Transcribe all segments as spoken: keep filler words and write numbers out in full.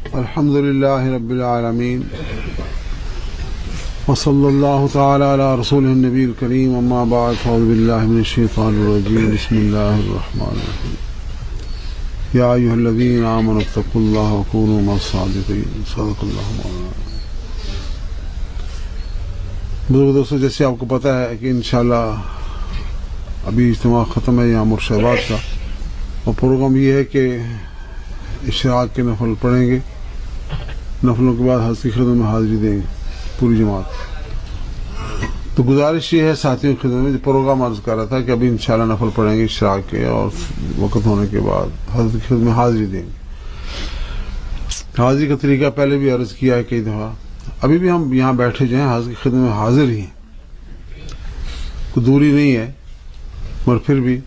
الحمد للہ رب العالمین وصلی اللہ تعالی علی رسولہ النبی الکریم اما بعد فاعوذ باللہ من الشیطان الرجیم بسم اللہ الرحمن الرحیم یا ایھا الذین آمنوا اتقوا اللہ وکونوا مع الصادقین صدق اللہ مولانا۔ بزرگ دوستو، جیسے آپ کو پتہ ہے کہ انشاءاللہ ابھی اجتماع ختم ہے یہاں مرشد آباد کا، اور پروگرام یہ ہے کہ اشراق کے نفل پڑھیں گے، نفلوں کے بعد حضرت کی خدمت میں حاضری دیں گے پوری جماعت۔ تو گزارش یہ ہے ساتھیوں کی خدمت میں، جو پروگرام عرض کر رہا تھا کہ ابھی انشاءاللہ نفل پڑھیں گے اشراق کے، اور وقت ہونے کے بعد حضرت کی خدمت میں حاضری دیں گے۔ حاضری کا طریقہ پہلے بھی عرض کیا ہے کئی دفعہ، ابھی بھی ہم یہاں بیٹھے جو ہیں حضرت کی خدمت میں حاضر ہی ہیں، کوئی دوری نہیں ہے، مگر پھر بھی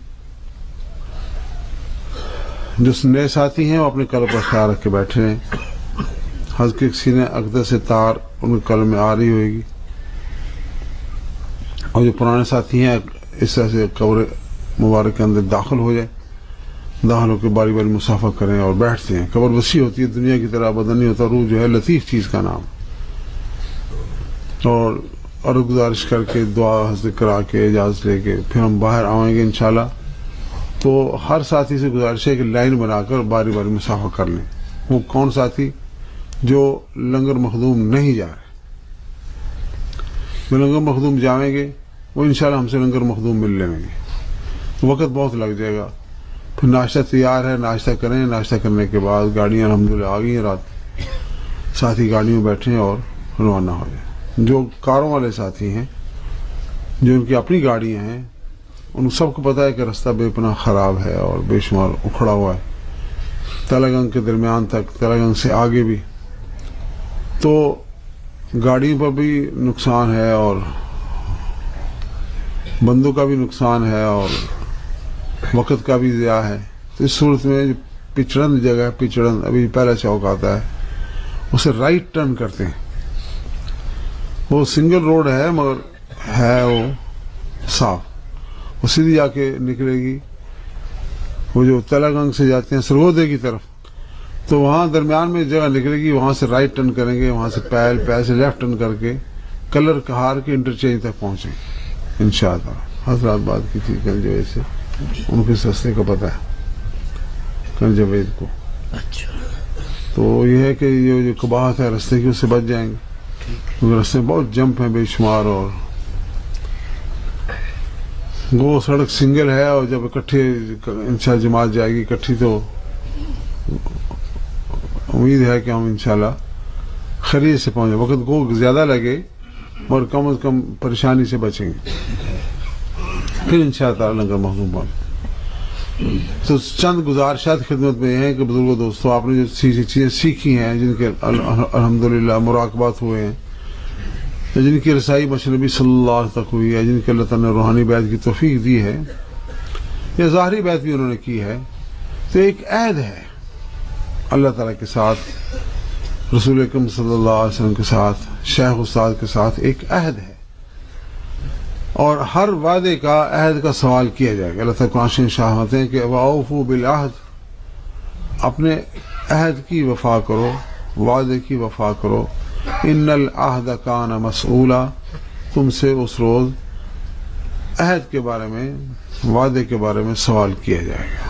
جو نئے ساتھی ہیں وہ اپنے قلب پر خیال رکھ کے بیٹھے ہیں۔ حضرت کے سینے اقدس سے تار ان کے قلب میں آ رہی ہوئے گی، اور جو پرانے ساتھی ہیں اس طرح سے قبر مبارک کے اندر داخل ہو جائے، داخل ہو کے باری باری مسافہ کریں اور بیٹھتے ہیں۔ قبر وسیع ہوتی ہے، دنیا کی طرح بدن نہیں ہوتا، روح جو ہے لطیف چیز کا نام، اور اور گزارش کر کے دعا حضرت کرا کے اجازت لے کے پھر ہم باہر آئیں گے انشاءاللہ۔ تو ہر ساتھی سے گزارش ہے کہ لائن بنا کر باری باری مسافہ کر لیں۔ وہ کون ساتھی جو لنگر مخدوم نہیں جا رہے، جو لنگر مخدوم جائیں گے وہ انشاءاللہ ہم سے لنگر مخدوم مل لیں گے، وقت بہت لگ جائے گا۔ پھر ناشتہ تیار ہے، ناشتہ کریں، ناشتہ کرنے کے بعد گاڑیاں الحمدللہ آ گئی ہیں، رات ساتھی گاڑیوں میں بیٹھیں اور روانہ ہو جائیں۔ جو کاروں والے ساتھی ہیں، جو ان کی اپنی گاڑیاں ہیں، ان سب کو پتہ ہے کہ راستہ بے پناہ خراب ہے اور بے شمار اکھڑا ہوا ہے، تلگنگ کے درمیان تک، تلگنگ سے آگے بھی، تو گاڑیوں پر بھی نقصان ہے اور بندوں کا بھی نقصان ہے اور وقت کا بھی ضیاع ہے۔ تو اس صورت میں جو پچڑن جگہ ہے، پچڑن ابھی پہلا چوک آتا ہے، اسے رائٹ ٹرن کرتے ہیں۔ وہ سنگل روڈ ہے مگر ہے وہ صاف، وہ سیدھی جا کے نکلے گی، وہ جو تلگنگ سے جاتے ہیں سرگودے کی طرف، تو وہاں درمیان میں جگہ نکلے گی، وہاں سے رائٹ ٹرن کریں گے، وہاں سے پیل پیل سے لیفٹ ٹرن کر کے کلر کہار کے انٹرچینج تک پہنچیں گے انشاءاللہ۔ حضرات بات کی تھی کل جو ایسے ان کے رستے کا پتہ ہے کل جاوید کو، تو یہ ہے کہ یہ جو قباحت ہے رستے کی اس سے بچ جائیں گے، کیونکہ رستے بہت جمپ ہیں بے شمار، اور وہ سڑک سنگل ہے، اور جب اکٹھے انشاءاللہ جماعت جائے گی اکٹھی تو امید ہے کہ ہم انشاءاللہ خرید سے پہنچے، وقت کو زیادہ لگے اور کم از کم پریشانی سے بچیں گے، پھر انشاءاللہ تعالی لنگر مخدوم پہنچے۔ تو چند گزارشات خدمت میں ہیں کہ بزرگوں دوستوں، آپ نے جو چیزیں سیکھی ہیں، جن کے الحمدللہ مراقبات ہوئے ہیں، جن کی رسائی مشہور نبی صلی اللہ علیہ وسلم تک ہوئی ہے، جن کے اللہ تعالیٰ نے روحانی بیعت کی توفیق دی ہے، یا ظاہری بیعت بھی انہوں نے کی ہے، تو ایک عہد ہے اللہ تعالیٰ کے ساتھ، رسول اکرم صلی اللہ علیہ وسلم کے ساتھ، شیخ استاد کے ساتھ ایک عہد ہے، اور ہر وعدے کا عہد کا سوال کیا جائے گا۔ اللہ تعالیٰ قرآن شریف فرماتے ہیں کہ وَأَوْفُوا بِالْعَهْدِ، اپنے عہد کی وفا کرو، وعدے کی وفا کرو، ان العہد کان مسئولا، تم سے اس روز عہد کے بارے میں، وعدے کے بارے میں سوال کیا جائے گا۔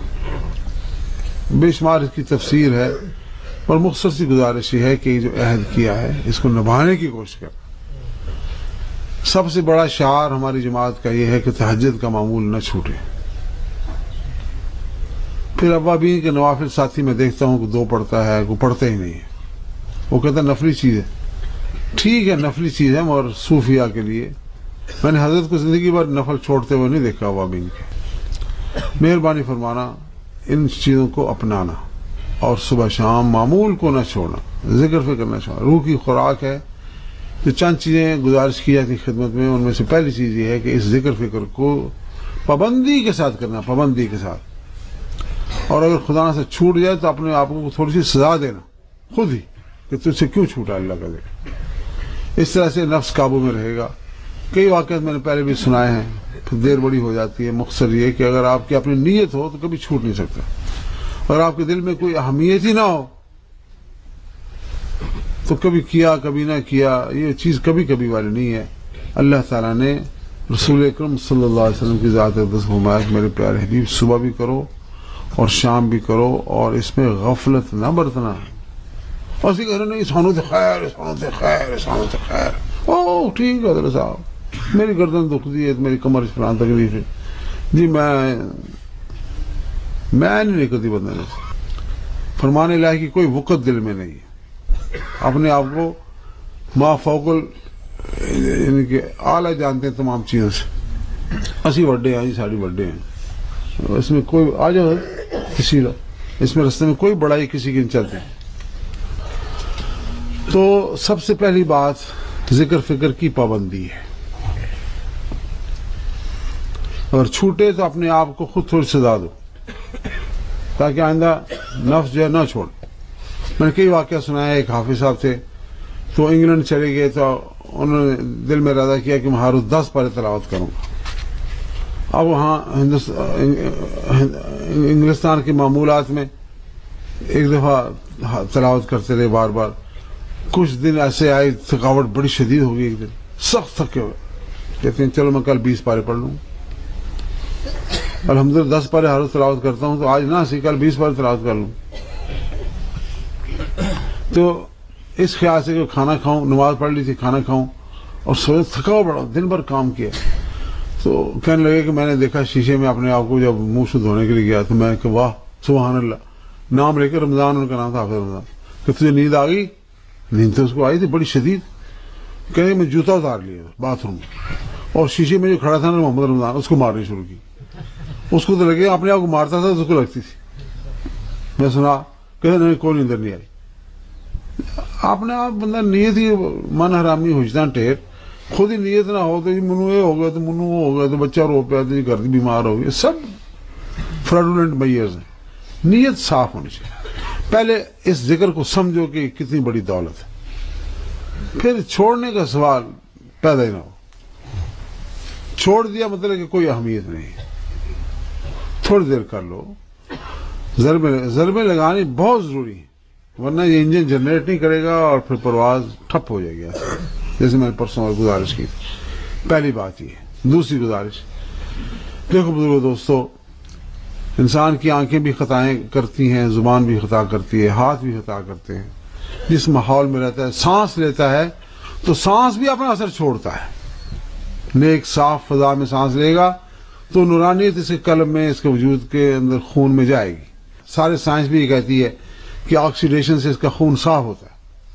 بے شمار اس کی تفسیر ہے، اور مختصر سی گزارش یہ ہے کہ یہ جو عہد کیا ہے اس کو نبھانے کی کوشش کر۔ سب سے بڑا شعار ہماری جماعت کا یہ ہے کہ تہجد کا معمول نہ چھوٹے۔ پھر اوابین کے نوافل ساتھی میں دیکھتا ہوں کہ دو پڑھتا ہے، کوئی پڑھتا ہی نہیں ہے، وہ کہتا ہے نفلی چیز ہے۔ ٹھیک ہے نفلی چیز ہے، مگر صوفیہ کے لیے میں نے حضرت کو زندگی بھر نفل چھوڑتے ہوئے نہیں دیکھا اوابین کے۔ مہربانی فرمانا ان چیزوں کو اپنانا، اور صبح شام معمول کو نہ چھوڑنا، ذکر فکر نہ چھوڑنا، روح کی خوراک ہے۔ جو چند چیزیں گزارش کی جاتی خدمت میں، ان میں سے پہلی چیز یہ ہے کہ اس ذکر فکر کو پابندی کے ساتھ کرنا، پابندی کے ساتھ، اور اگر خدا سے چھوٹ جائے تو اپنے آپ کو تھوڑی سی سزا دینا خود ہی کہ تجھ سے کیوں چھوٹا اللہ کا ذکر۔ اس طرح سے نفس قابو میں رہے گا۔ کئی واقعات میں نے پہلے بھی سنائے ہیں، پھر دیر بڑی ہو جاتی ہے۔ مختصر یہ کہ اگر آپ کی اپنی نیت ہو تو کبھی چھوٹ نہیں سکتا، اور آپ کے دل میں کوئی اہمیت ہی نہ ہو تو کبھی کیا کبھی نہ کیا، یہ چیز کبھی کبھی والی نہیں ہے. اللہ تعالیٰ نے رسول اکرم صلی اللہ علیہ وسلم کی ذات اقدس فرمایا کہ میرے پیارے حبیب صبح بھی کرو اور شام بھی کرو اور اس میں غفلت نہ برتنا. اور اسی کہہ رہے نہیں سانو تے خیر سانو تے خیر سانو تے خیر. او ٹھیک ہے حضرت صاحب، میری گردن دکھتی ہے، میری کمر اس پران تکلیف ہے جی، میں میں نہیں نکلتی بندے سے. فرمانے الہی کی کوئی وقت دل میں نہیں ہے. اپنے آپ کو ما فوق یعنی کہ اعلیٰ جانتے ہیں تمام چیزوں سے. اسی وڈے ہیں جی، ساڑی وڈے ہیں، اس میں کوئی آ جاؤ کسی کا، اس میں رستے میں کوئی بڑائی کسی کی نہیں چلتی. تو سب سے پہلی بات ذکر فکر کی پابندی ہے. اگر چھوٹے تو اپنے آپ کو خود تھوڑی سزا دو تاکہ آئندہ نفس جو ہے نہ چھوڑ. میں نے کئی واقعہ سنایا. ایک حافظ صاحب تھے تو انگلینڈ چلے گئے تو انہوں نے دل میں ارادہ کیا کہ میں ہر روز دس پارے تلاوت کروں گا. اب وہاں انگلستان کے معمولات میں ایک دفعہ تلاوت کرتے رہے بار بار. کچھ دن ایسے آئے تھکاوٹ بڑی شدید ہو گئی، ایک دن سخت تھکے ہوئے. کہتے ہیں چلو میں کل بیس پارے پڑھ لوں. الحمدللہ دس پارے ہر روز تلاوت کرتا ہوں تو آج نہ سی کل بیس پارے تلاوت کر لوں. تو اس خیال سے کہ کھانا کھاؤں، نماز پڑھ لی تھی، کھانا کھاؤں اور سو تھکا ہوا بڑا، دن بھر کام کیا. تو کہنے لگے کہ میں نے دیکھا شیشے میں اپنے آپ کو، جب منہ سے دھونے کے لیے گیا تو میں کہ واہ سبحان اللہ. نام لے کے رمضان، ان کا نام تھا حافظ رمضان. کہ تجھے نیند آ گئی؟ نیند تو اس کو آئی تھی بڑی شدید. کہنے میں جوتا اتار لیا باتھ روم اور شیشے میں جو کھڑا تھا نا محمد رمضان، اس کو مارنی شروع کی. اس کو تو لگے اپنے آپ کو مارتا تھا، اس کو لگتی تھی. میں سنا کہ نہیں کوئی نیندر نہیں آئی. اپنے آپ بندہ نیت ہی من حرامی ہوجتا ٹھیک. خود ہی نیت نہ ہو تو جی منو یہ ہو گیا تو منو وہ ہو گیا تو بچہ رو پیا تو جی گھر بیمار ہو گیا. سب فراڈولنٹ میئرز ہیں. نیت صاف ہونی چاہیے. پہلے اس ذکر کو سمجھو کہ کتنی بڑی دولت ہے، پھر چھوڑنے کا سوال پیدا ہی نہ ہو. چھوڑ دیا مطلب کہ کوئی اہمیت نہیں. تھوڑی دیر کر لو. ضربے ضربے لگانی بہت ضروری ہے، ورنہ یہ انجن جنریٹ نہیں کرے گا اور پھر پرواز ٹھپ ہو جائے گا. جیسے میں نے پرسوں اور گزارش کی تھی. پہلی بات یہ ہے. دوسری گزارش، دیکھو بزرگو دوستو، انسان کی آنکھیں بھی خطائیں کرتی ہیں، زبان بھی خطا کرتی ہے، ہاتھ بھی خطا کرتے ہیں. جس ماحول میں رہتا ہے، سانس لیتا ہے تو سانس بھی اپنا اثر چھوڑتا ہے. نیک صاف فضا میں سانس لے گا تو نورانیت اس کے قلب میں، اس کے وجود کے اندر خون میں جائے گی. سارے سائنس بھی یہ کہتی ہے کہ آکسیڈیشن سے اس کا خون صاف ہوتا ہے.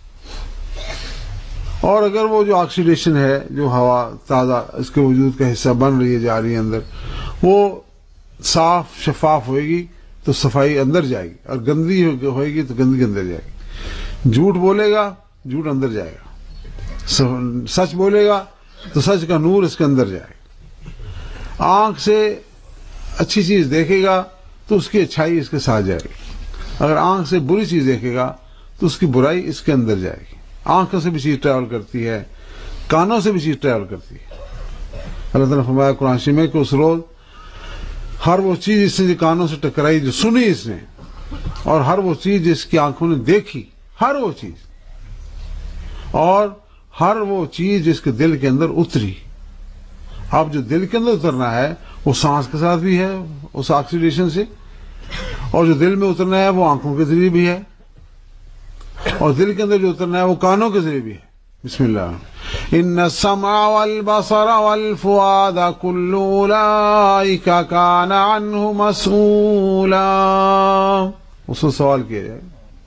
اور اگر وہ جو آکسیڈیشن ہے، جو ہوا تازہ اس کے وجود کا حصہ بن رہی ہے، جا رہی ہے اندر، وہ صاف شفاف ہوئے گی تو صفائی اندر جائے گی، اور گندی ہوئے گی تو گندگی اندر جائے گی. جھوٹ بولے گا جھوٹ اندر جائے گا، سچ بولے گا تو سچ کا نور اس کے اندر جائے گا. آنکھ سے اچھی چیز دیکھے گا تو اس کی اچھائی اس کے ساتھ جائے گی. اگر آنکھ سے بری چیز دیکھے گا تو اس کی برائی اس کے اندر جائے گی. آنکھوں سے بھی چیز ٹریول کرتی ہے، کانوں سے بھی چیز ٹریول کرتی ہے. اللہ تعالیٰ نے فرمایا قرآن شریف میں کہ اس روز ہر وہ چیز اس نے کانوں سے ٹکرائی جو سنی اس نے، اور ہر وہ چیز جس کی آنکھوں نے دیکھی، ہر وہ چیز، اور ہر وہ چیز جس کے دل کے اندر اتری. اب جو دل کے اندر اترنا ہے وہ سانس کے ساتھ بھی ہے اس آکسیڈیشن سے، اور جو دل میں اترنا ہے وہ آنکھوں کے ذریعے بھی ہے، اور دل کے اندر جو اترنا ہے وہ کانوں کے ذریعے بھی ہے. بسم اللہ. ان السمع والبصر والفؤاد كل اولئک کان عنہ مسئولا. اس کو سوال کیا جائے.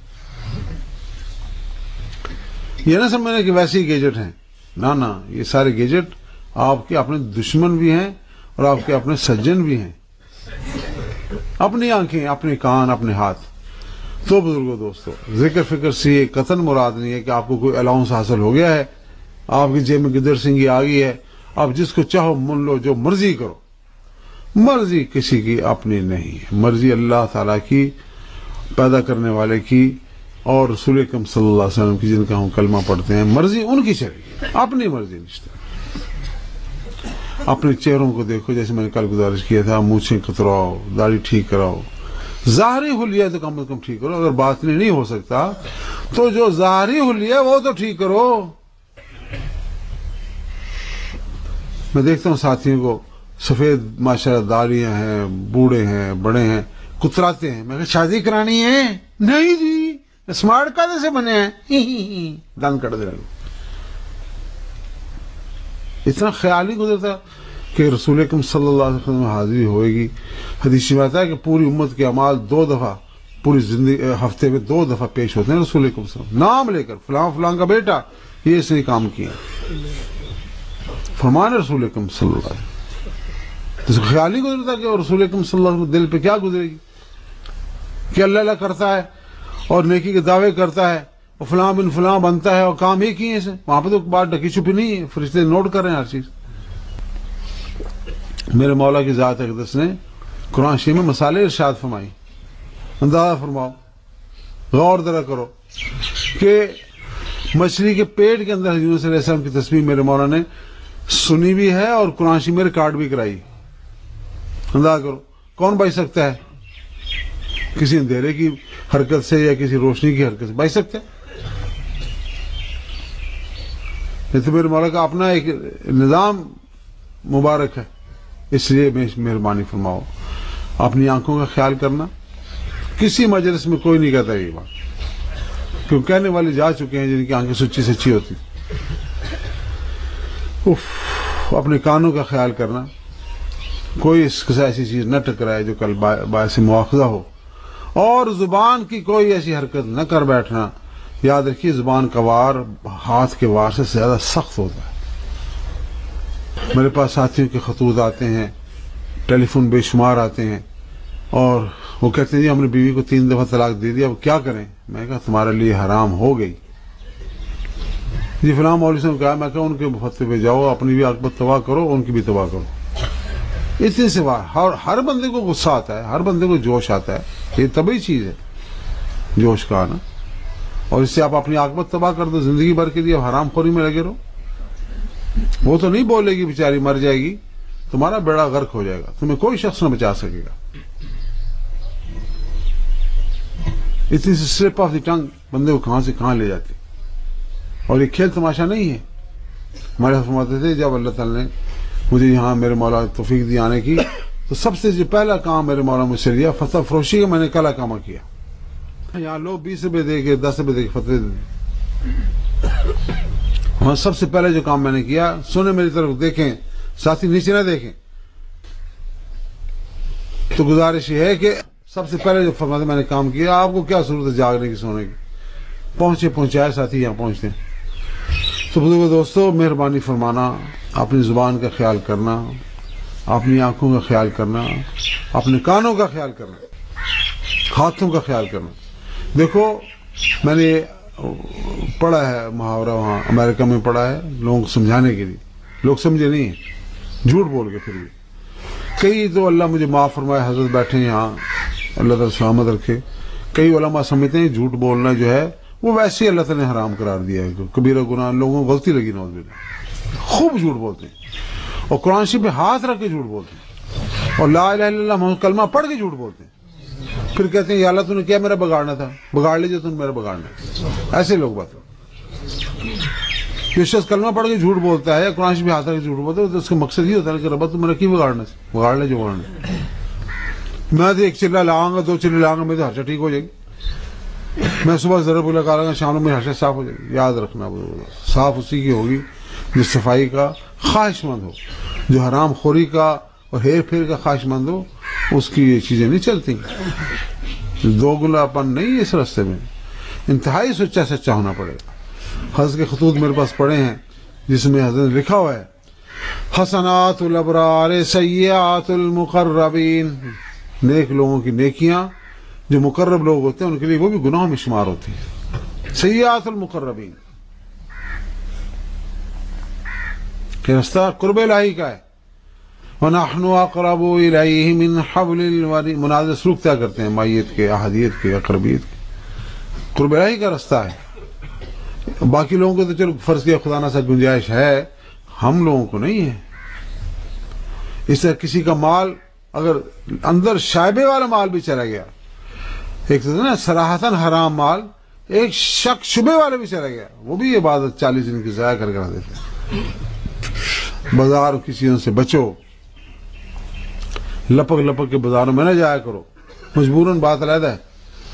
یہ نہ سمجھنا کہ ویسے ہی گیجٹ ہیں، نہ نہ، یہ سارے گیجٹ آپ کے اپنے دشمن بھی ہیں اور آپ کے اپنے سجن بھی ہیں. اپنی آنکھیں، اپنے کان، اپنے ہاتھ. تو بزرگوں دوستو، ذکر فکر سے یہ قطن مراد نہیں ہے کہ آپ کو کوئی الاؤنس حاصل ہو گیا ہے، آپ کی جیب میں گدر سنگھی آ گئی ہے، آپ جس کو چاہو من لو، جو مرضی کرو. مرضی کسی کی اپنی نہیں ہے، مرضی اللہ تعالیٰ کی، پیدا کرنے والے کی، اور رسول اکرم صلی اللہ علیہ وسلم کی، جن کا ہم کلمہ پڑھتے ہیں. مرضی ان کی چلے گی، اپنی مرضی نہیں. اپنے چہروں کو دیکھو، جیسے میں نے کل گزارش کیا تھا، مونچھیں کتراؤ، داڑھی ٹھیک کراؤ، ظاہری حلیہ تو کم از کم ٹھیک کرو. اگر باطنی نہیں ہو سکتا تو جو ظاہری حلیہ وہ تو ٹھیک کرو. میں دیکھتا ہوں ساتھیوں کو سفید ماشاءاللہ داڑیاں ہیں, بوڑھے ہیں, بڑے ہیں, کتراتے ہیں. میں کہ شادی کرانی ہے؟ نہیں جی, اسمارٹ کالے سے بنے ہیں, دان کٹ دے رہے. اتنا خیال ہی گزرتا کہ رسول اکرم صلی اللہ علیہ وسلم حاضری ہوئے گی. حدیث میں آتا ہے کہ پوری امت کے اعمال دو دفعہ پوری زندگی ہفتے میں دو دفعہ پیش ہوتے ہیں رسول اکرم صلی اللہ علیہ وسلم, نام لے کر فلاں فلاں کا بیٹا یہ اس نے کام کیا. فرمان رسول اکرم صلی اللہ علیہ وسلم. تو خیال ہی گزرتا کہ رسول اکرم صلی اللہ علیہ وسلم دل پہ کیا گزرے گی کہ اللہ اللہ کرتا ہے اور نیکی کے دعوے کرتا ہے اور فلاں بن فلاں بنتا ہے اور کام ایک ہی ہے اسے. وہاں پہ تو بات ڈکی چھپی نہیں ہے, فرشتے نوٹ کر رہے ہیں ہر چیز. میرے مولا کی ذات اقدس نے قرآن شریف میں مسالے ارشاد فرمائی. اندازہ فرماؤ, غور ذرا کرو کہ مچھلی کے پیٹ کے اندر یونس علیہ السلام کی تسبیح میرے مولا نے سنی بھی ہے اور قرآن شریف میں ریکارڈ بھی کرائی. اندازہ کرو کون بچ سکتا ہے کسی اندھیرے کی حرکت سے یا کسی روشنی کی حرکت سے؟ بچ سکتا ہے؟ یہ تو میرے مولا کا اپنا ایک نظام مبارک ہے. اس لیے میں مہربانی فرماؤ اپنی آنکھوں کا خیال کرنا. کسی مجلس میں کوئی نہیں کہتا یہ بات, کیوں کہنے والے جا چکے ہیں جن کی آنکھیں سچی سچی ہوتی. اف, اپنے کانوں کا خیال کرنا, کوئی اس سے ایسی چیز نہ ٹکرائے جو کل باعث مواخذہ ہو, اور زبان کی کوئی ایسی حرکت نہ کر بیٹھنا. یاد رکھیے زبان کا وار ہاتھ کے وار سے زیادہ سخت ہوتا ہے. میرے پاس ساتھیوں کے خطوط آتے ہیں, ٹیلی فون بے شمار آتے ہیں, اور وہ کہتے ہیں جی ہم نے بیوی کو تین دفعہ طلاق دے دیا, اب کیا کریں؟ میں کہا تمہارے لیے حرام ہو گئی. جی فلاں مولوی صاحب نے کہا. میں کہا ان کے فتوے پہ جاؤ, اپنی بھی عاقبت تباہ کرو, ان کی بھی تباہ کرو. اتنے سے ہر ہر بندے کو غصہ آتا ہے, ہر بندے کو جوش آتا ہے. یہ طبعی چیز ہے جوش کا آنا, اور اس سے آپ اپنی عاقبت تباہ کر دو, زندگی بھر کے لیے حرام خوری میں لگے رہو. وہ تو نہیں بولے گی بیچاری, مر جائے گی, تمہارا بیڑا غرق ہو جائے گا, تمہیں کوئی شخص نہ بچا سکے گا. اتنی سی سلپ آف دی ٹنگ بندے کو کہاں سے کہاں لے جاتی. اور یہ کھیل تماشا نہیں ہے. ہمارے فرماتے تھے جب اللہ تعالیٰ نے مجھے یہاں میرے مولا توفیق دی آنے کی, تو سب سے جو پہلا کام میرے مولا مجھ سے لیا فتح فروشی کا. میں نے کلا کام کیا. یہاں لوگ بیس روپے دے کے دس روپے دے کے فتح دے. وہاں سب سے پہلے جو کام میں نے کیا, سنیں میری طرف, دیکھیں ساتھی, نیچے نہ دیکھیں, تو گزارش یہ ہے کہ سب سے پہلے جو فرماتے میں نے کام کیا, آپ کو کیا ضرورت ہے جاگنے کی, سونے کی, پہنچے پہنچائے ساتھی یہاں پہنچتے ہیں. تو بزرگو دوستو, مہربانی فرمانا, اپنی زبان کا خیال کرنا, اپنی آنکھوں کا خیال کرنا, اپنے کانوں کا خیال کرنا, ہاتھوں کا خیال کرنا. دیکھو میں نے پڑھا ہے محاورہ, وہاں امریکہ میں پڑھا ہے, لوگوں کو سمجھانے کے لیے. لوگ سمجھے نہیں ہیں, جھوٹ بول کے پھر بھی. کئی تو اللہ مجھے معاف فرمائے, حضرت بیٹھے ہیں یہاں, اللہ تعالیٰ سلامت رکھے. کئی علماء سمجھتے ہیں جھوٹ بولنا جو ہے وہ ویسے ہی اللہ تعالیٰ نے حرام قرار دیا ہے, کبیرہ گناہ. لوگوں کو غلطی لگی, نعوذ باللہ, خوب جھوٹ بولتے ہیں, اور قرآن شریف پہ ہاتھ رکھ کے جھوٹ بولتے ہیں, اور لا الہ الا اللہ کلمہ پڑھ کے جھوٹ بولتے ہیں. پھر کہتے ہیں یا اللہ تو نے کیا میرا بگاڑنا تھا, بگاڑ لے جو تم میرا بگاڑنا. ایسے لوگ بات. جو شخص کلمہ پڑھ کے جھوٹ بولتا ہے یا قرآن شریف پہ ہاتھ رکھ کے جھوٹ بولتا ہے, تو اس کا مقصد یہ ہوتا ہے کہ ربا تم میرا کی بگاڑنا, بگاڑ لے جو بگاڑنا. میں تو ایک چلہ لاؤں گا, دو چلے لاؤں گا, میری تو ہرشا ٹھیک ہو جائے گی. میں صبح ضرب لگا لوں گا, شام میں ہرشا صاف ہو جائے گی. یاد رکھنا, صاف اسی کی ہوگی جو صفائی کا خواہش مند ہو. جو حرام خوری کا اور ہیر پھیر کا خواہش مند ہو, اس کی یہ چیزیں نہیں چلتی. دو گلا پن نہیں اس راستے میں, انتہائی سچا سچا ہونا پڑے گا. حضرت کے خطوط میرے پاس پڑے ہیں جس میں حضرت نے لکھا ہوا ہے حسنات الابرار سیئات المقربین. نیک لوگوں کی نیکیاں جو مقرب لوگ ہوتے ہیں ان کے لیے وہ بھی گناہوں میں شمار ہوتی ہیں. سیئات المقربین کہ راستہ قرب الہی کا ہے. وَنَحْنُ أَقْرَبُ إِلَيْهِ مِنْ حَبْلِ الْوَرِيدِ. مناظر سلوک طے کرتے ہیں مائیت کے, احادیت کے, اقربیت کے. قرب الہی کا راستہ ہے. باقی لوگوں کو تو چلو فرض کیا خدا نہ سا گنجائش ہے, ہم لوگوں کو نہیں ہے. اس طرح کسی کا مال اگر اندر شائبے والا مال بھی چلا گیا, ایک تو نا صراحتاً حرام مال, ایک شک شبے والے بھی چلا گیا, وہ بھی عبادت چالیس دن کی ضائع کر کر دیتے ہیں. بازار کی چیزوں سے بچو, لپک لپک کے بازاروں میں نہ جایا کرو, مجبوراً بات علیحدہ ہے.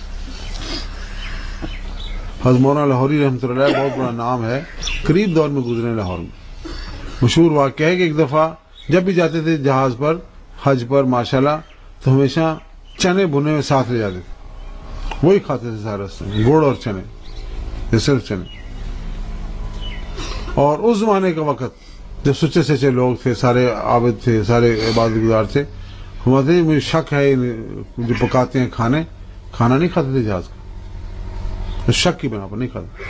حضرت مولانا لاہوری رحمۃ اللہ علیہ بہت بڑا نام ہے, قریب دور میں گزرے لاہور میں. مشہور واقعہ ہے کہ ایک دفعہ جب بھی جاتے تھے جہاز پر حج پر ماشاءاللہ تو ہمیشہ چنے بھنے ہوئے ساتھ لے جاتے تھے, وہی کھاتے تھے سارے راستے میں, گوڑ اور چنے, یہ صرف چنے. اور اس زمانے کا وقت جب سچے سچے لوگ تھے, سارے عابد تھے, سارے عبادت گزار تھے, ہمارے مجھے شک ہے جو پکاتے ہیں کھانے کھانا نہیں کھاتے تھے جہاز کا, شک کی بنا پر نہیں کھاتے.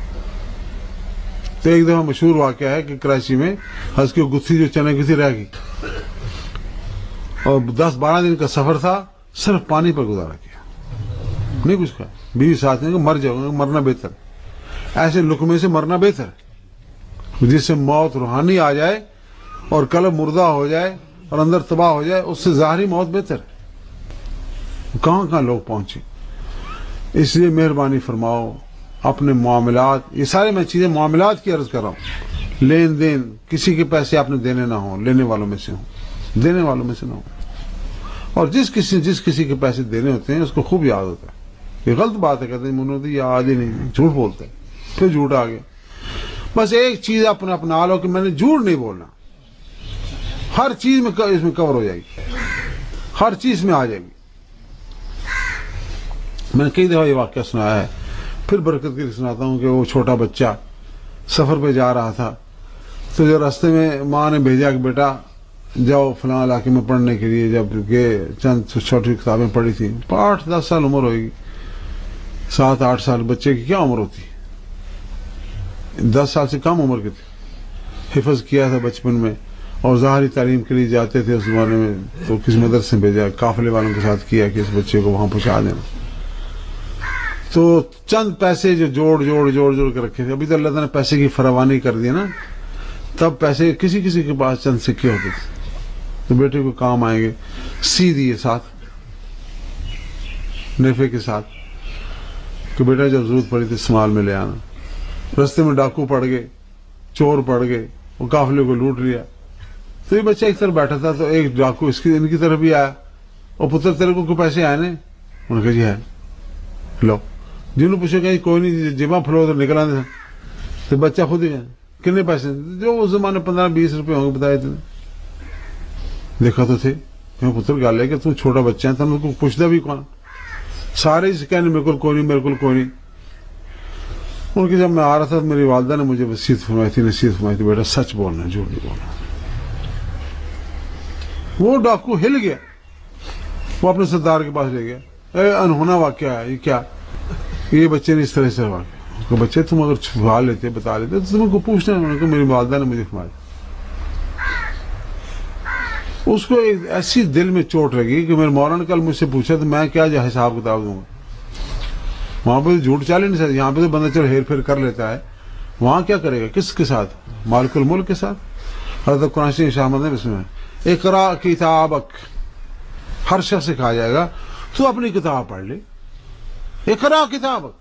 تو ایک دفعہ مشہور واقعہ ہے کہ کراچی میں حضرت کی گتھی جو چنے گتھی رہ گئی, اور دس بارہ دن کا سفر تھا, صرف پانی پر گزارا کیا, نہیں کچھ کھایا. بیوی ساتھ میں مر جاؤ, مرنا بہتر, ایسے لقمے سے مرنا بہتر, جس سے موت روحانی آ جائے اور قلب مردہ ہو جائے اور اندر تباہ ہو جائے, اس سے ظاہری موت بہتر ہے. کہاں کہاں لوگ پہنچے. اس لیے مہربانی فرماؤ اپنے معاملات, یہ سارے میں چیزیں معاملات کی عرض کر رہا ہوں, لین دین, کسی کے پیسے آپ نے دینے نہ ہوں, لینے والوں میں سے ہوں, دینے والوں میں سے نہ ہوں. اور جس کسی جس کسی کے پیسے دینے ہوتے ہیں اس کو خوب یاد ہوتا ہے. یہ غلط بات ہے, کہتے ہیں منو دی یاد ہی نہیں, جھوٹ بولتے ہیں, پھر جھوٹ آ گیا. بس ایک چیز اپنا اپنا لو کہ میں نے جھوٹ نہیں بولنا, ہر چیز میں اس میں کور ہو جائے گی, ہر چیز میں آ جائے گی. میں نے کئی دفعہ یہ واقعہ سنایا ہے, پھر برکت کے لیے سناتا ہوں کہ وہ چھوٹا بچہ سفر پہ جا رہا تھا, تو جو راستے میں ماں نے بھیجا کہ بیٹا جاؤ فلاں علاقے میں پڑھنے کے لیے. جب گئے چند چھوٹی کتابیں پڑھی تھیں, آٹھ دس سال عمر ہوئے گی, سات آٹھ سال بچے کی کیا عمر ہوتی, دس سال سے کم عمر کے تھے. حفظ کیا تھا بچپن میں, اور ظاہری تعلیم کے لیے جاتے تھے اس زمانے میں, تو کس مدرسے میں بھیجا, قافلے والوں کے ساتھ کیا کہ اس بچے کو وہاں پہنچا دینا. تو چند پیسے جو جوڑ جوڑ جوڑ جوڑ کے رکھے تھے, ابھی تو اللہ تعالیٰ نے پیسے کی فراوانی کر دی نا, تب پیسے کسی کسی کے پاس چند سکے ہوتے تھے, تو بیٹے کو کام آئیں گے, سی دیے ساتھ نیفے کے ساتھ کہ بیٹا جب ضرورت پڑی تو استعمال میں لے آنا. رستے میں ڈاکو پڑ گئے, چور پڑ گئے, وہ قافلے کو لوٹ لیا. تو یہ بچہ ایک طرف بیٹھا تھا, تو ایک ڈاکو اس کی ان کی طرف بھی آیا, اور پتر تیرے کو کوئی پیسے آئے نہیں؟ انہوں نے کہا جی ہے. لو, جنہوں پوچھو کہ کوئی نہیں, جمع پھلو تو نکلا نہیں. تو بچہ خود ہی کتنے پیسے, جو اس زمانے پندرہ بیس روپے ہوں گے بتائے تھے. دیکھا تو تھے میں پتر گال ہے کہ تم چھوٹا بچہ ہے, تم کو پوچھتا بھی کون, سارے سے کہنے میرے کو کوئی نہیں, میرے کو کوئی نہیں. ان کی جب میں آ رہا تھا میری والدہ نے مجھے وصیت فرمائی تھی, نصیحت فرمائی تھی, بیٹا سچ بولنا, جھوٹ نہیں بولنا. وہ ڈاکو ہل گیا, وہ اپنے سردار کے پاس لے گیا. اے انہونا واقعہ ہے یہ, کیا یہ بچے نے اس طرح سے واقعہ, بچے تم اگر چھپا لیتے بتا لیتے تو تم کو پوچھنا. انہوں نے کہا میری والدہ نے مجھے فرمایا. اس کو ایک ایسی دل میں چوٹ لگی کہ میرے مولانا نے کل مجھ سے پوچھا تو میں کیا جو حساب کتاب دوں گا. وہاں پہ جھوٹ چال ہی نہیں سکتا, یہاں پہ تو بندہ چل ہیر پھیر کر لیتا ہے, وہاں کیا کرے گا, کس کے ساتھ, مالک الملک کے ساتھ. حضرت قرآن شریف شامل ہے اس میں, اقرا کتابک, ہر شخص سے کہا جائے گا تو اپنی کتاب پڑھ لے, اقرا کتابک.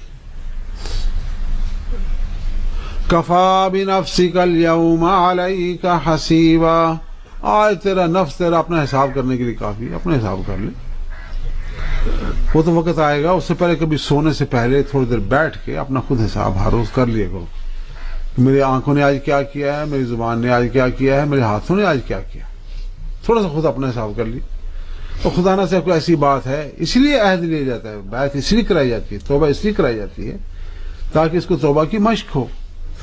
کفا بنفسک اليوم علیک حسیبا, آج تیرا نفس تیرا اپنا حساب کرنے کے لیے کافی ہے, اپنا حساب کر لے. وہ تو وقت آئے گا, اس سے پہلے کبھی سونے سے پہلے تھوڑی دیر بیٹھ کے اپنا خود حساب ہر روز کر لیے کرو. میری آنکھوں نے آج کیا کیا ہے, میری زبان نے آج کیا کیا ہے, میرے ہاتھوں نے آج کیا کیا, تھوڑا سا خود اپنا حساب کر لی. اور خدا نہ سے کوئی ایسی بات ہے, اس لیے عہد لیا جاتا ہے, بیعت اس لیے کرائی جاتی ہے, توبہ اس لیے کرائی جاتی ہے تاکہ اس کو توبہ کی مشق ہو.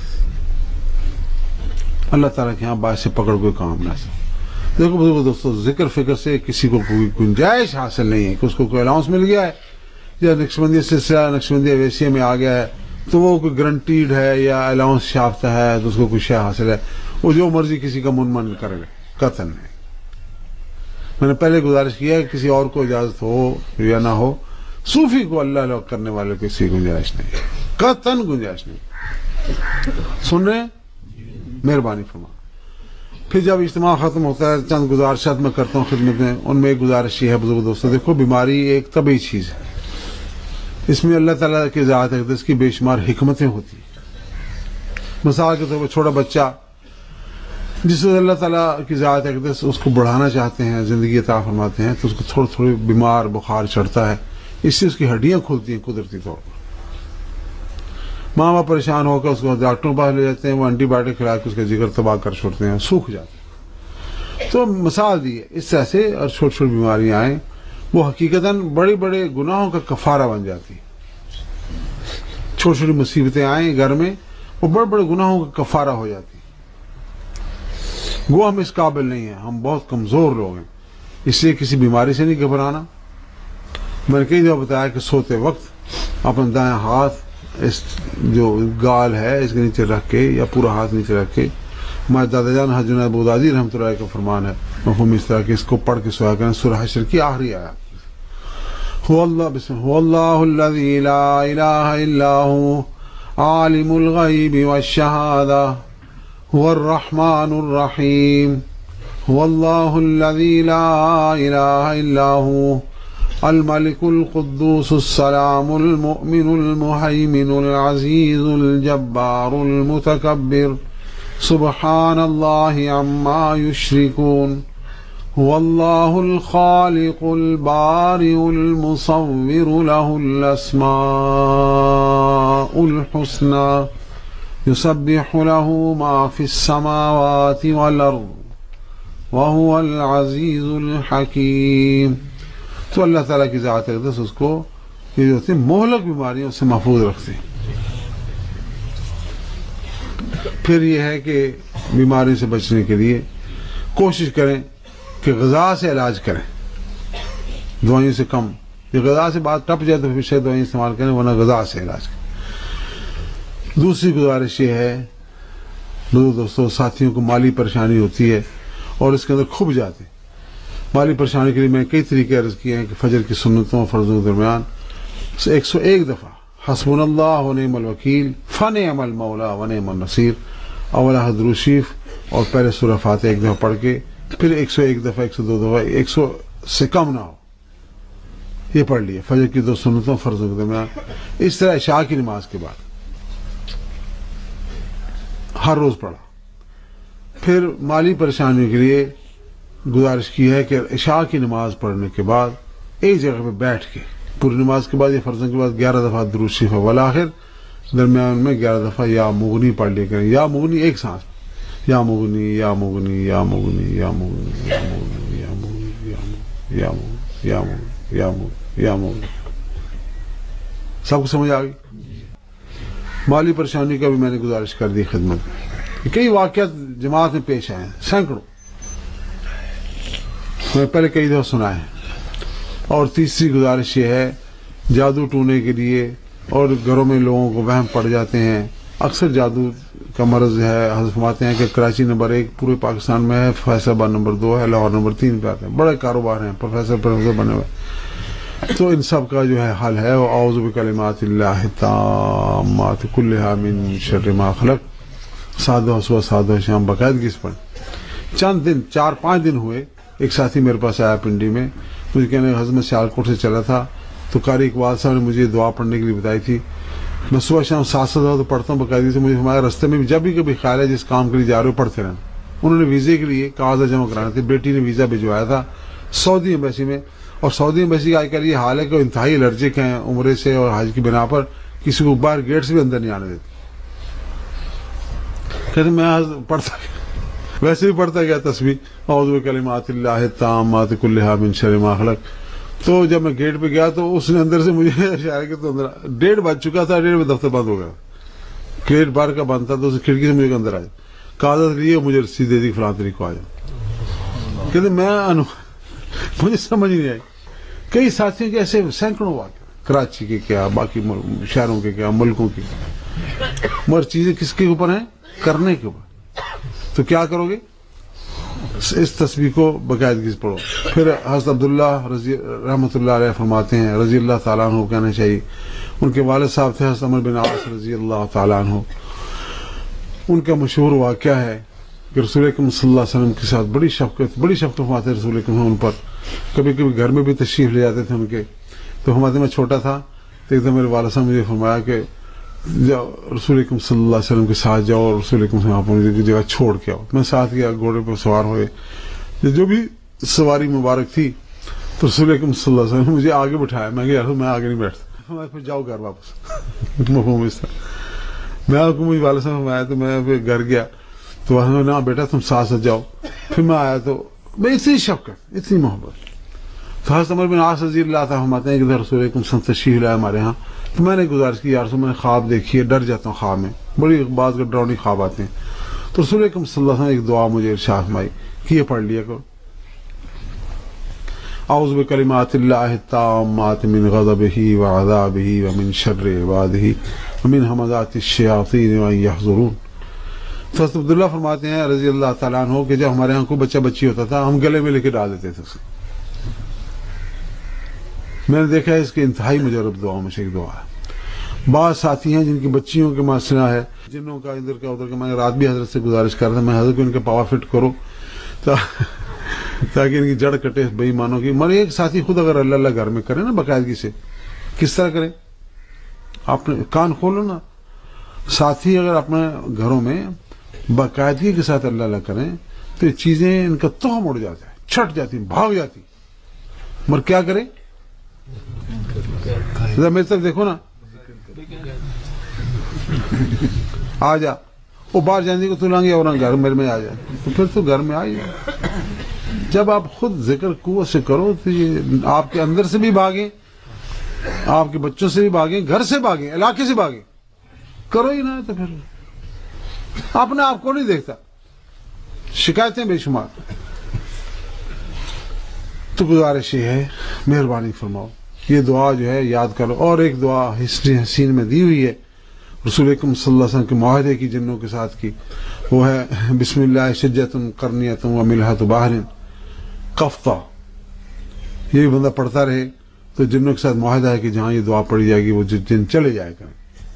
اللہ تعالیٰ کے یہاں باعث سے پکڑ کوئی کام نہ سکے. دیکھو دوستو, ذکر فکر سے کسی کو کوئی گنجائش حاصل نہیں ہے کہ اس کو کوئی الاؤنس مل گیا ہے یا نقشبندی سلسلہ نقشبندی اویسیہ میں آ گیا ہے تو وہ کوئی گرنٹیڈ ہے یا الاؤنس یافتہ ہے تو اس کو کوئی شے حاصل ہے, وہ جو مرضی کسی کا من من کرے, قطعاً نہیں. میں نے پہلے گزارش کیا ہے کہ کسی اور کو اجازت ہو یا نہ ہو, صوفی کو اللہ اللہ کرنے والے کو کسی گنجائش نہیں, قطعاً گنجائش نہیں. سن رہے ہیں, مہربانی فرما. پھر جب اجتماع ختم ہوتا ہے چند گزارشات میں کرتا ہوں خدمت میں, ان میں ایک گزارش یہ ہے بزرگ دوستوں, دیکھو بیماری ایک طبعی چیز ہے, اس میں اللہ تعالیٰ کی ذات اقدس کی بے شمار حکمتیں ہوتی ہیں. مثال کے طور پر چھوٹا بچہ جس وقت اللہ تعالیٰ کی ذات اقدس اس کو بڑھانا چاہتے ہیں، زندگی عطا فرماتے ہیں، تو اس کو تھوڑا تھوڑی بیمار بخار چڑھتا ہے، اس سے اس کی ہڈیاں کھلتی ہیں قدرتی طور پر. ماں باپ پریشان ہو کر اس کو ڈاکٹروں کے پاس لے جاتے ہیں، وہ اینٹی بایوٹک کھلا کے اس کا جگر تباہ کر چھوڑتے ہیں، سوکھ جاتے ہیں. تو مثال دی ہے اس طرح سے، اور چھوٹی چھوٹی بیماریاں آئیں وہ حقیقتاً بڑے بڑے گناہوں کا کفارہ بن جاتی ہیں. چھوٹی چھوٹی مصیبتیں آئیں گھر میں، وہ بڑے بڑے گناہوں کا کفارہ ہو جاتی ہیں. وہ ہم اس قابل نہیں ہیں، ہم بہت کمزور لوگ ہیں، اس لیے کسی بیماری سے نہیں گھبرانا. میں نے کئی دفعہ بتایا کہ سوتے وقت اپنا دائیں ہاتھ اس جو گال ہے اس کے نیچے رکھ کے، یا پورا ہاتھ نیچے رکھ کے، ہمارے دادا جان حضرت جنید بغدادی رحمۃ اللہ علیہ کا فرمان ہے مفہوم اس طرح کہ اس کو پڑھ کے سویا کریں. سورہ حشر کی آخری آیات، هو اللہ بسم هو اللہ الذی لا الہ الا هو عالم الغیب والشہادہ هو الرحمن الرحیم هو اللہ الذی لا الہ الا هو الملك القدوس السلام المؤمن المهيمن العزيز الجبار المتكبر سبحان الله عما يشركون هو الله الخالق البارئ المصور له الأسماء الحسنى يسبح له ما في السماوات والأرض وهو العزيز الحكيم. تو اللہ تعالیٰ کی ذات اقدس اس کو یہ جو ہوتے ہیں مہلک بیماریوں سے محفوظ رکھتے ہیں. پھر یہ ہے کہ بیماری سے بچنے کے لیے کوشش کریں کہ غذا سے علاج کریں، دوائیوں سے کم. یہ غذا سے بات ٹپ جائے تو پھر شاید دوائیں استعمال کریں، ورنہ غذا سے علاج کریں. دوسری گزارش یہ ہے دوستوں ساتھیوں کو مالی پریشانی ہوتی ہے اور اس کے اندر کھب جاتے ہیں. مالی پریشانی کے لیے میں کئی طریقے عرض کیے ہیں کہ فجر کی سنتوں اور فرضوں کے درمیان ایک سو ایک دفعہ حسبنا اللہ و نعم الوکیل فنعم المولا و نعم النصیر اولا درود شریف اور پہلے سورہ فاتحہ ایک دفعہ پڑھ کے پھر ایک سو ایک دفعہ ایک سو دو دفعہ ایک سو سے کم نہ ہو یہ پڑھ لیے فجر کی دو سنتوں فرضوں کے درمیان. اس طرح عشاء کی نماز کے بعد ہر روز پڑھا. پھر مالی پریشانیوں کے لیے گزارش کی ہے کہ عشاء کی نماز پڑھنے کے بعد ایک جگہ پہ بیٹھ کے پوری نماز کے بعد یا فرضوں کے بعد گیارہ دفعہ درود شریف والآخر درمیان میں گیارہ دفعہ یا مغنی پڑھ لیا کریں. یا مغنی ایک سانس، یا مغنی یا مغنی یا مغنی یا مغنی یا مغنی یا مغنی یا مغنی یا مغنی یا مغنی یا مغنی. سب کو سمجھ آ گئی؟ مالی پریشانی کا بھی میں نے گزارش کر دی خدمت میں. کئی واقعات جماعت میں پیش آئے ہیں، سینکڑوں میں پہلے کئی دفعہ سنا ہے. اور تیسری گزارش یہ ہے جادو ٹونے کے لیے اور گھروں میں لوگوں کو وہم پڑ جاتے ہیں. اکثر جادو کا مرض ہے، حضرت فرماتے ہیں کہ کراچی نمبر ایک پورے پاکستان میں ہے، فیصل آباد نمبر دو ہے، لاہور نمبر تین پہ آتے ہیں. بڑے کاروبار ہیں، پروفیسر پروفیسر بنے ہوئے. تو ان سب کا جو ہے حل ہے وہ اعوذ بکلمات اللہ التامات کلھا من شر ما خلق. صادو صبح صادو شام باقاعدگی سے پڑھیں. چند دن چار پانچ دن ہوئے ایک ساتھی میرے پاس آیا پنڈی میں، مجھے کہنے حضرت سیالکوٹ سے چلا تھا تو قاری اقبال صاحب نے مجھے دعا پڑھنے کے لیے بتائی تھی. میں صبح شام سات سات دفعہ تو پڑھتا ہوں باقاعدگی سے. مجھے ہمارے راستے میں بھی جب بھی کبھی خیال ہے جس کام کے لیے جا رہے ہو پڑھتے رہنا. انہوں نے ویزے کے لیے کاغذ جمع کرانے تھے، بیٹی نے ویزا بھجوایا تھا سعودی ایمبیسی میں. اور سعودی ایمبیسی کا آج کل یہ حال ہے کہ انتہائی الرجک ہیں عمرے سے اور حج کی بنا پر، کسی کو باہر گیٹ سے بھی اندر نہیں آنے دیتے. کہتے میں پڑھتا ویسے بھی پڑھتا گیا تسبیح اعوذ بکلمات اللہ التامات کلھا من شر ما خلق. تو جب میں گیٹ پہ گیا تو اس نے اندر سے مجھے اشارہ کیا تو اندر ڈیڑھ بج چکا تھا، ڈیڑھ بجے دفتر بند ہو گیا، گیٹ بار کا بند تھا تو اس کھڑکی سے مجھے اندر آیا، کاغذ لیے مجھے رسید دے دی فلاں طریق کو آ جاؤ. کہتے میں انو... مجھے سمجھ نہیں آئی. کئی ساتھیوں کے ایسے سینکڑوں واقع، کراچی کے کیا باقی شہروں کے کیا ملکوں کے، مگر چیزیں کس کے اوپر ہیں؟ کرنے کے اوپر. تو کیا کرو گے؟ اس تسبیح کو باقاعدگی سے پڑھو. پھر حضرت عبداللہ رضی رحمۃ اللہ علیہ فرماتے ہیں رضی اللہ تعالیٰ عنہ کہنا چاہیے. ان کے والد صاحب تھے حضرت عمر بن عاص رضی اللہ تعالیٰ عنہ. ان کا مشہور واقعہ ہے کہ رسول اکرم صلی اللہ علیہ وسلم کے ساتھ بڑی شفقت بڑی شفقت فرماتے رسول اکرم ان پر. کبھی کبھی گھر میں بھی تشریف لے جاتے تھے ان کے. تو فرماتے میں چھوٹا تھا تو ایک دم میرے والد صاحب مجھے فرمایا کہ رسول اکرم صلی اللہ علیہ وسلم کے ساتھ جاؤ اور رسول اکرم صلی اللہ علیہ وسلم کی جگہ چھوڑ کے آؤ. میں ساتھ گیا, گھوڑے پر سوار ہوئے, جو بھی سواری مبارک تھی تو رسول اکرم صلی اللہ علیہ وسلم نے مجھے آگے بٹھایا. میں گیا میں آگے نہیں بیٹھتا, میں پھر جاؤ گھر واپس. مفہوم اس طرح میں آپ کو مجھے والد صاحب آیا تو میں پھر گھر گیا تو وہاں نہ بیٹا تم ساتھ ساتھ جاؤ. پھر میں آیا تو میں اتنی شفقت اتنی محبت. تو حضرت عمر بن عاص رضی اللہ تعالیٰ فرماتے ہیں کہ رسول اکرم صلی اللہ علیہ وسلم تشریف لائے ہمارے ہاں, تو میں نے گزارش کی, یار سے میں نے خواب دیکھی ہے, ڈر جاتا ہوں خواب میں, بڑی بعض کے ڈراؤنی خواب آتے ہیں. تو رسول اکرم صلی اللہ علیہ وسلم ایک دعا مجھے ارشاد فرمائی کہ یہ پڑھ لیا کرو, اعوذ بکلمات اللہ التامات من غضبہ وعذابہ ومن شر عبادہ ومن ہمزات الشیاطین وان یحضرون. تو حضرت عبداللہ فرماتے ہیں رضی اللہ تعالیٰ عنہ کہ جب ہمارے یہاں کوئی بچہ بچی ہوتا تھا ہم گلے میں لے کے ڈال دیتے تھے اسے. میں نے دیکھا ہے اس کے انتہائی مجرب دعاؤں میں سے ایک دعا ہے. بعض ساتھی ہیں جن کی بچیوں کے مسئلہ ہے, جنوں کا ادھر کا ادھر کا. میں نے رات بھی حضرت سے گزارش کر رہا تھا, میں حضرت کو ان کا پاور فٹ کرو تاکہ ان کی جڑ کٹے بے ایمانوں کی. مگر ایک ساتھی خود اگر اللہ اللہ گھر میں کرے نا باقاعدگی سے, کس طرح کرے, آپ نے کان کھولو نا. ساتھی اگر اپنے گھروں میں باقاعدگی کے ساتھ اللہ اللہ کریں تو یہ چیزیں ان کا توہم اڑ جاتا ہے, چھٹ جاتی, بھاگ جاتی. مگر کیا کرے, میری طرف دیکھو نا, آ جا وہ باہر جانے کو تو لیں گے اور گھر میرے میں آ جائے, تو پھر تو گھر میں آ جائے. جب آپ خود ذکر قوت سے کرو تو یہ آپ کے اندر سے بھی بھاگیں, آپ کے بچوں سے بھی بھاگیں, گھر سے بھاگیں, علاقے سے بھاگیں. کرو ہی نہ تو پھر اپنے آپ کو نہیں دیکھتا, شکایتیں بے شمار. تو گزارش یہ ہے مہربانی فرماؤ یہ دعا جو ہے یاد کرو. اور ایک دعا ہسٹری حسین میں دی ہوئی ہے رسول اکرم صلی اللہ علیہ وسلم کے معاہدے کی جنوں کے ساتھ کی, وہ ہے بسم اللہ شجۃ قرنیۃ و ملحۃ بحر قفطہ. یہ بھی بندہ پڑھتا رہے تو جنوں کے ساتھ معاہدہ ہے کہ جہاں یہ دعا پڑھی جائے گی وہ جن چلے جائے کریں.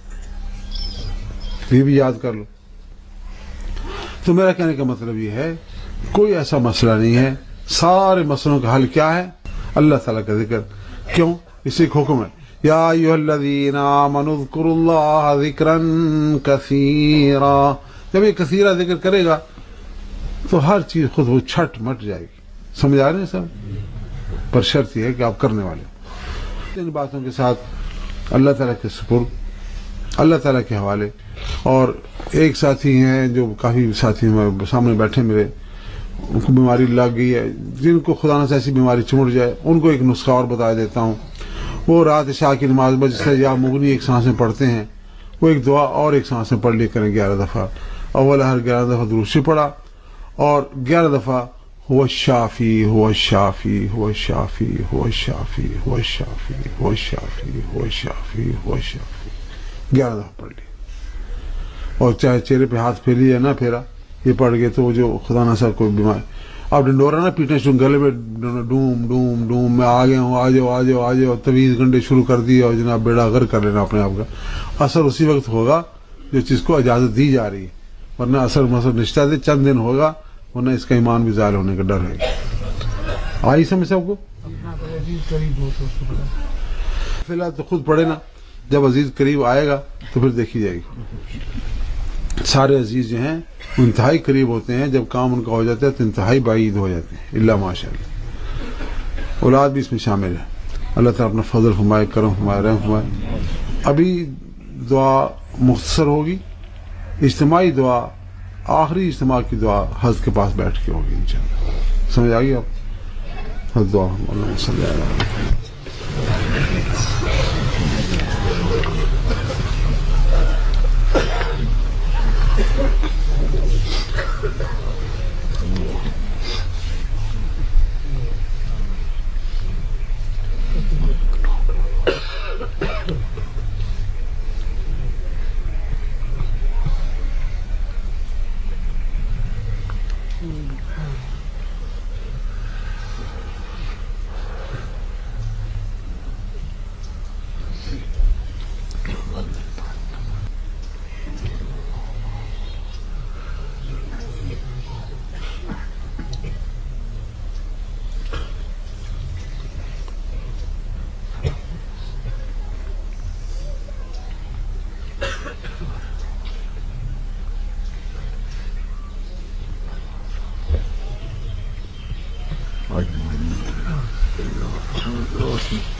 یہ بھی یاد کر لو. تو میرا کہنے کا مطلب یہ ہے کوئی ایسا مسئلہ نہیں ہے, سارے مسئلوں کا حل کیا ہے, اللہ تعالیٰ کا ذکر. کیوں, اس ایک حکم ہے, یا ایھا الذین آمنوا اذکروا اللہ ذکرا کثیرا. جب یہ کثیرا ذکر کرے گا تو ہر چیز خود وہ چھٹ مٹ جائے گی. سمجھ آ رہے ہیں سب, پر شرط یہ ہے کہ آپ کرنے والے. ان باتوں کے ساتھ اللہ تعالیٰ کے سپرد, اللہ تعالیٰ کے حوالے. اور ایک ساتھی ہیں جو کافی ساتھی سامنے بیٹھے میرے, ان کو بیماری لگ گئی ہے, جن کو خدا نہ ایسی بیماری چمٹ جائے ان کو ایک نسخہ اور بتا دیتا ہوں. وہ رات عشاء کی نماز میں جس سے یا مغنی ایک سانس میں پڑھتے ہیں, وہ ایک دعا اور ایک سانس میں پڑھ لے کریں گیارہ دفعہ. اول ہر گیارہ دفعہ درود شریف پڑھا اور گیارہ دفعہ هو الشافی هو الشافی هو الشافی هو الشافی هو الشافی هو الشافی هو الشافی هو الشافی گیارہ دفعہ پڑھ لی. اور چاہے چہرے پہ ہاتھ پھیلی یا نہ پھیرا, یہ پڑھ گئے تو جو خدا نہ سر کوئی بیمار, آپ ڈنڈورا نہ پیٹنے شروع گلے میں ڈوم ڈوم ڈوم میں آ گئے ہوں, آ جاؤ آ جاؤ آ جاؤ, تویز گنڈے شروع کر دیے اور جناب بیڑا غر کر لینا اپنے آپ کا. اثر اسی وقت ہوگا جو چیز کو اجازت دی جا رہی ہے, ورنہ اثر مسر نشتہ دے چند دن ہوگا, ورنہ اس کا ایمان بھی ظاہر ہونے کا ڈر ہے. آئی سمجھ سب کو, فی الحال تو خود پڑھے نا, جب عزیز قریب آئے گا تو پھر دیکھی جائے گی. سارے عزیز جو ہیں انتہائی قریب ہوتے ہیں, جب کام ان کا ہو جاتا ہے تو انتہائی بعید ہو جاتے ہیں, اللہ ماشاء اللہ. اولاد بھی اس میں شامل ہے. اللہ تعالیٰ اپنا فضل فرمائے, کرم فرمائے, رحم فرمائے. ابھی دعا مختصر ہوگی, اجتماعی دعا آخری اجتماع کی دعا حضرت کے پاس بیٹھ کے ہوگی انشاءاللہ. سمجھ آ گئی آپ؟ حضرت دعا اللہ صلی اللہ علیہ وسلم. بھائی.